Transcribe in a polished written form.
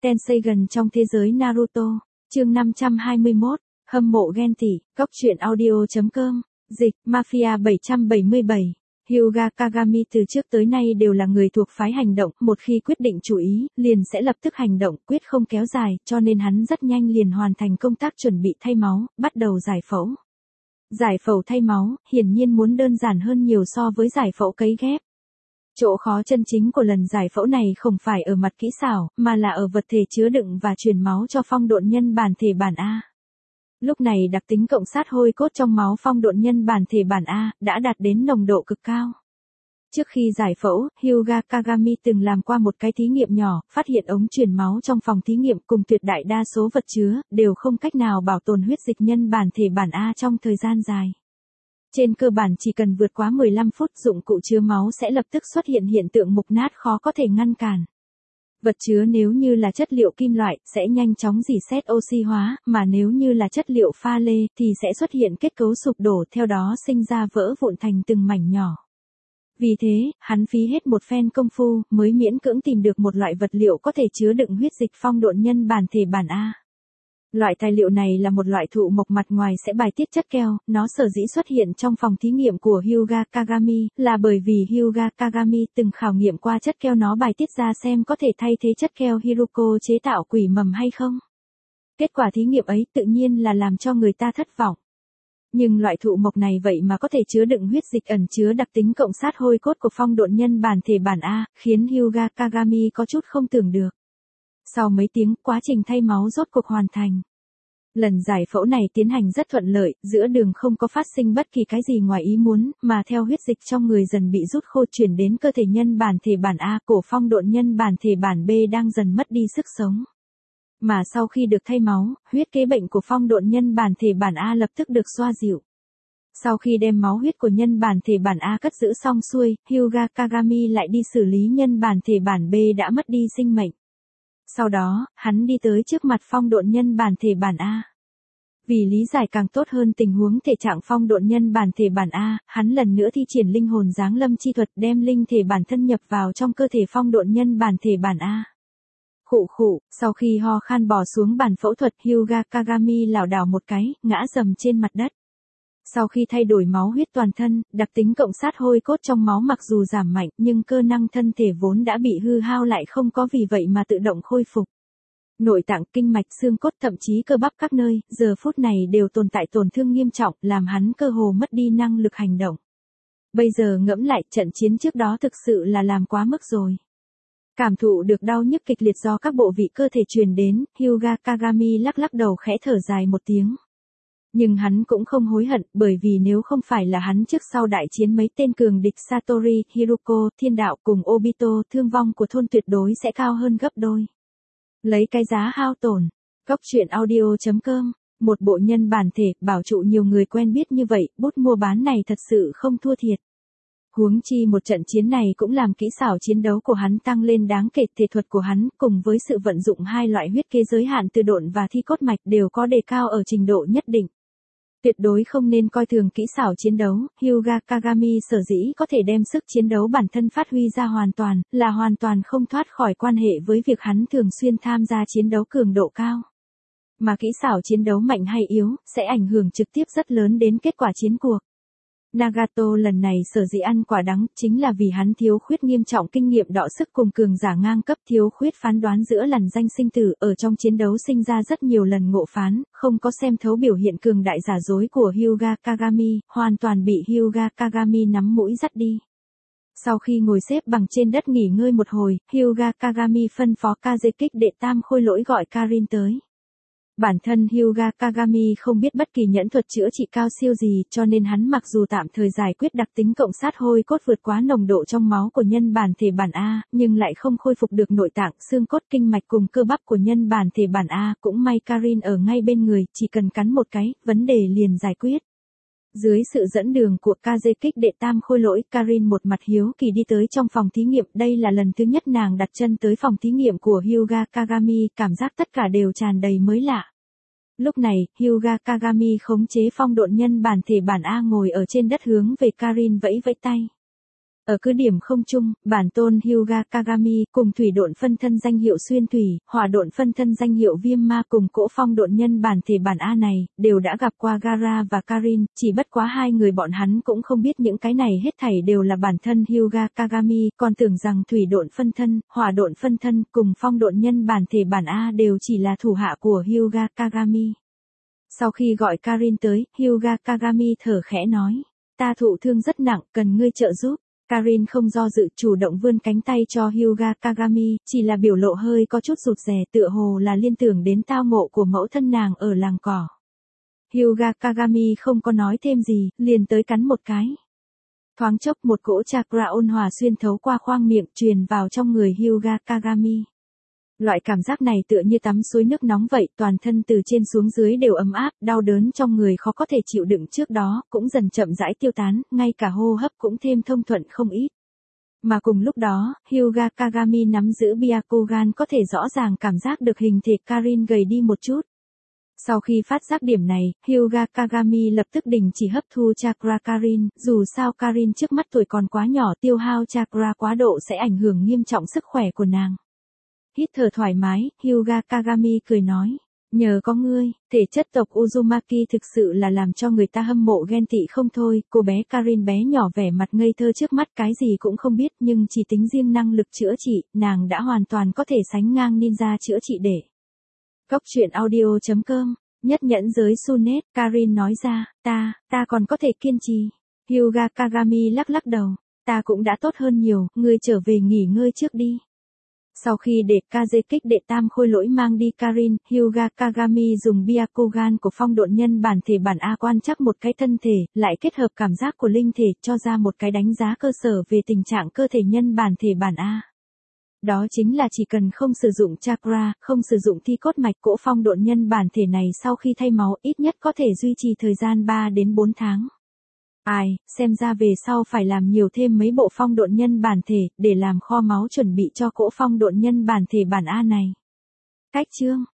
Tenseigan trong thế giới Naruto, chương 521, hâm mộ ghen tị, góc truyện audio.com, dịch, Mafia 777. Hyuga Kagami từ trước tới nay đều là người thuộc phái hành động, một khi quyết định chủ ý, liền sẽ lập tức hành động, quyết không kéo dài, cho nên hắn rất nhanh liền hoàn thành công tác chuẩn bị thay máu, bắt đầu giải phẫu. Giải phẫu thay máu, hiển nhiên muốn đơn giản hơn nhiều so với giải phẫu cấy ghép. Chỗ khó chân chính của lần giải phẫu này không phải ở mặt kỹ xảo, mà là ở vật thể chứa đựng và truyền máu cho phong độn nhân bản thể bản A. Lúc này đặc tính cộng sát hôi cốt trong máu phong độn nhân bản thể bản A đã đạt đến nồng độ cực cao. Trước khi giải phẫu, Hyuga Kagami từng làm qua một cái thí nghiệm nhỏ, phát hiện ống truyền máu trong phòng thí nghiệm cùng tuyệt đại đa số vật chứa, đều không cách nào bảo tồn huyết dịch nhân bản thể bản A trong thời gian dài. Trên cơ bản chỉ cần vượt quá 15 phút dụng cụ chứa máu sẽ lập tức xuất hiện hiện tượng mục nát khó có thể ngăn cản. Vật chứa nếu như là chất liệu kim loại, sẽ nhanh chóng rỉ sét oxy hóa, mà nếu như là chất liệu pha lê, thì sẽ xuất hiện kết cấu sụp đổ, theo đó sinh ra vỡ vụn thành từng mảnh nhỏ. Vì thế, hắn phí hết một phen công phu, mới miễn cưỡng tìm được một loại vật liệu có thể chứa đựng huyết dịch phong độn nhân bản thể bản A. Loại tài liệu này là một loại thụ mộc mặt ngoài sẽ bài tiết chất keo, nó sở dĩ xuất hiện trong phòng thí nghiệm của Hyuga Kagami, là bởi vì Hyuga Kagami từng khảo nghiệm qua chất keo nó bài tiết ra xem có thể thay thế chất keo Hiruko chế tạo quỷ mầm hay không. Kết quả thí nghiệm ấy tự nhiên là làm cho người ta thất vọng. Nhưng loại thụ mộc này vậy mà có thể chứa đựng huyết dịch ẩn chứa đặc tính cộng sát hôi cốt của phong độn nhân bản thể bản A, khiến Hyuga Kagami có chút không tưởng được. Sau mấy tiếng, quá trình thay máu rốt cuộc hoàn thành. Lần giải phẫu này tiến hành rất thuận lợi, giữa đường không có phát sinh bất kỳ cái gì ngoài ý muốn, mà theo huyết dịch trong người dần bị rút khô chuyển đến cơ thể nhân bản thể bản A, cổ phong độn nhân bản thể bản B đang dần mất đi sức sống. Mà sau khi được thay máu, huyết kế bệnh của phong độn nhân bản thể bản A lập tức được xoa dịu. Sau khi đem máu huyết của nhân bản thể bản A cất giữ xong xuôi, Hyuga Kagami lại đi xử lý nhân bản thể bản B đã mất đi sinh mệnh. Sau đó, hắn đi tới trước mặt phong độn nhân bản thể bản A. Vì lý giải càng tốt hơn tình huống thể trạng phong độn nhân bản thể bản A, hắn lần nữa thi triển linh hồn giáng lâm chi thuật đem linh thể bản thân nhập vào trong cơ thể phong độn nhân bản thể bản A. Khụ khụ, sau khi ho khan bỏ xuống bàn phẫu thuật, Hyuga Kagami lảo đảo một cái, ngã rầm trên mặt đất. Sau khi thay đổi máu huyết toàn thân, đặc tính cộng sát hôi cốt trong máu mặc dù giảm mạnh, nhưng cơ năng thân thể vốn đã bị hư hao lại không có vì vậy mà tự động khôi phục. Nội tạng, kinh mạch, xương cốt thậm chí cơ bắp các nơi, giờ phút này đều tồn tại tổn thương nghiêm trọng, làm hắn cơ hồ mất đi năng lực hành động. Bây giờ ngẫm lại, trận chiến trước đó thực sự là làm quá mức rồi. Cảm thụ được đau nhức kịch liệt do các bộ vị cơ thể truyền đến, Hyuga Kagami lắc lắc đầu khẽ thở dài một tiếng. Nhưng hắn cũng không hối hận, bởi vì nếu không phải là hắn trước sau đại chiến mấy tên cường địch Satori, Hiruko, Thiên Đạo cùng Obito, thương vong của thôn tuyệt đối sẽ cao hơn gấp đôi. Lấy cái giá hao tổn. Góc truyện audio.com, một bộ nhân bản thể, bảo trụ nhiều người quen biết như vậy, bút mua bán này thật sự không thua thiệt. Huống chi một trận chiến này cũng làm kỹ xảo chiến đấu của hắn tăng lên đáng kể, thể thuật của hắn cùng với sự vận dụng hai loại huyết kế giới hạn từ độn và thi cốt mạch đều có đề cao ở trình độ nhất định. Tuyệt đối không nên coi thường kỹ xảo chiến đấu, Hyuga Kagami sở dĩ có thể đem sức chiến đấu bản thân phát huy ra hoàn toàn không thoát khỏi quan hệ với việc hắn thường xuyên tham gia chiến đấu cường độ cao. Mà kỹ xảo chiến đấu mạnh hay yếu, sẽ ảnh hưởng trực tiếp rất lớn đến kết quả chiến cuộc. Nagato lần này sở dĩ ăn quả đắng, chính là vì hắn thiếu khuyết nghiêm trọng kinh nghiệm đọ sức cùng cường giả ngang cấp, thiếu khuyết phán đoán giữa lằn danh sinh tử, ở trong chiến đấu sinh ra rất nhiều lần ngộ phán, không có xem thấu biểu hiện cường đại giả dối của Hyuga Kagami, hoàn toàn bị Hyuga Kagami nắm mũi dắt đi. Sau khi ngồi xếp bằng trên đất nghỉ ngơi một hồi, Hyuga Kagami phân phó Kazekích đệ tam khôi lỗi gọi Karin tới. Bản thân Hyuga Kagami không biết bất kỳ nhẫn thuật chữa trị cao siêu gì, cho nên hắn mặc dù tạm thời giải quyết đặc tính cộng sát hôi cốt vượt quá nồng độ trong máu của nhân bản thể bản A, nhưng lại không khôi phục được nội tạng, xương cốt, kinh mạch cùng cơ bắp của nhân bản thể bản A, cũng may Karin ở ngay bên người, chỉ cần cắn một cái, vấn đề liền giải quyết. Dưới sự dẫn đường của Kazekích đệ tam khôi lỗi, Karin một mặt hiếu kỳ đi tới trong phòng thí nghiệm, đây là lần thứ nhất nàng đặt chân tới phòng thí nghiệm của Hyuga Kagami, cảm giác tất cả đều tràn đầy mới lạ. Lúc này, Hyuga Kagami khống chế phong độn nhân bản thể bản A ngồi ở trên đất hướng về Karin vẫy vẫy tay. Ở cứ điểm không chung, bản tôn Hyuga Kagami cùng thủy độn phân thân danh hiệu xuyên thủy, hỏa độn phân thân danh hiệu viêm ma cùng cỗ phong độn nhân bản thể bản A này, đều đã gặp qua Gaara và Karin, chỉ bất quá hai người bọn hắn cũng không biết những cái này hết thảy đều là bản thân Hyuga Kagami, còn tưởng rằng thủy độn phân thân, hỏa độn phân thân cùng phong độn nhân bản thể bản A đều chỉ là thủ hạ của Hyuga Kagami. Sau khi gọi Karin tới, Hyuga Kagami thở khẽ nói, ta thụ thương rất nặng, cần ngươi trợ giúp. Karin không do dự chủ động vươn cánh tay cho Hyuga Kagami, chỉ là biểu lộ hơi có chút rụt rè tựa hồ là liên tưởng đến tao ngộ của mẫu thân nàng ở làng cỏ. Hyuga Kagami không có nói thêm gì, liền tới cắn một cái. Thoáng chốc một cỗ chakra ôn hòa xuyên thấu qua khoang miệng truyền vào trong người Hyuga Kagami. Loại cảm giác này tựa như tắm suối nước nóng vậy, toàn thân từ trên xuống dưới đều ấm áp, đau đớn trong người khó có thể chịu đựng trước đó, cũng dần chậm rãi tiêu tán, ngay cả hô hấp cũng thêm thông thuận không ít. Mà cùng lúc đó, Hyuga Kagami nắm giữ Byakugan có thể rõ ràng cảm giác được hình thể Karin gầy đi một chút. Sau khi phát giác điểm này, Hyuga Kagami lập tức đình chỉ hấp thu chakra Karin, dù sao Karin trước mắt tuổi còn quá nhỏ, tiêu hao chakra quá độ sẽ ảnh hưởng nghiêm trọng sức khỏe của nàng. Hít thở thoải mái, Hyuga Kagami cười nói, nhờ có ngươi, thể chất tộc Uzumaki thực sự là làm cho người ta hâm mộ ghen tị không thôi. Cô bé Karin bé nhỏ vẻ mặt ngây thơ trước mắt cái gì cũng không biết, nhưng chỉ tính riêng năng lực chữa trị, nàng đã hoàn toàn có thể sánh ngang ninja chữa trị để. Cốc truyện audio.com, nhất nhẫn giới Sunet, Karin nói ra, ta còn có thể kiên trì. Hyuga Kagami lắc lắc đầu, ta cũng đã tốt hơn nhiều, ngươi trở về nghỉ ngơi trước đi. Sau khi để Kaze kích đệ tam khôi lỗi mang đi Karin, Hyuga Kagami dùng Byakugan của phong độn nhân bản thể bản A quan trắc một cái thân thể, lại kết hợp cảm giác của linh thể cho ra một cái đánh giá cơ sở về tình trạng cơ thể nhân bản thể bản A. Đó chính là chỉ cần không sử dụng chakra, không sử dụng thi cốt mạch, cỗ phong độn nhân bản thể này sau khi thay máu ít nhất có thể duy trì thời gian 3 đến 4 tháng. Ai, xem ra về sau phải làm nhiều thêm mấy bộ phong độn nhân bản thể, để làm kho máu chuẩn bị cho cỗ phong độn nhân bản thể bản A này. Cách chương